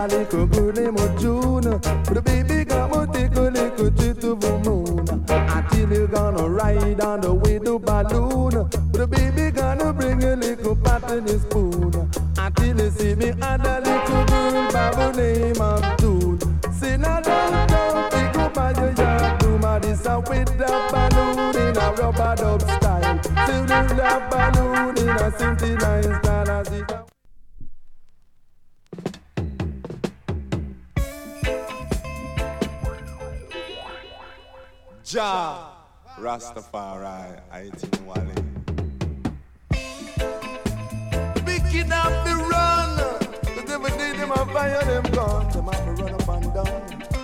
little girl named June. The baby gonna take a little trip to the moon. Until you gonna ride on the way to balloon. The baby gonna bring a little pot in his spoon. Until you see me and a little girl by the name of June. See now don't pick up by your yard. Do my this with the balloon in a rubber dub style. See the balloon in a 69 style as it. Ja Rastafari, I think Wally. Wicked up the run, the devil did them a fire them gun. Them have to run up and down.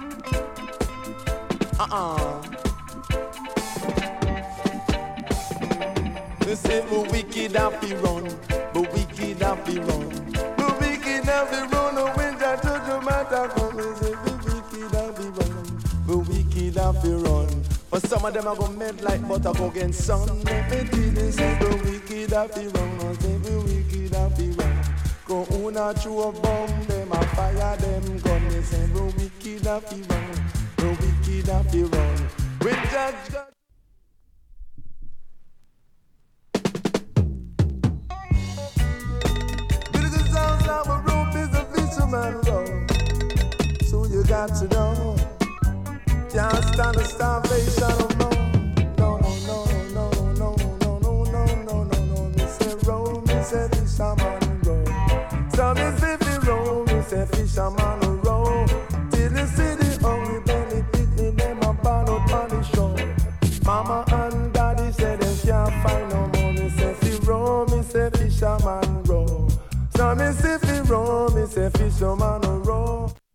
They say the wicked up the run, the wicked up the run, the wicked up the run. The winter to the matter come. They say the wicked up the run, the wicked up the run. For some of them I go melt like butter go against sun. Let me tell you, say the wicked have the run. I say the wicked have the run. Go on a throw a bomb, them a fire them gun. They say the wicked have the run. The wicked have the run. With judge. Beautiful sounds like a rope is a fisherman road. So you got to know. Can't stand the starvation of no. Me say roll, me say fisherman roll. So me say fi roll, me say fisherman roll. Till you see the hungry belly picnic, them a ball out on the shore. Mama and daddy say they can't find no more. Me say fi roll, me say fisherman roll. So me say fi roll, me say fisherman roll.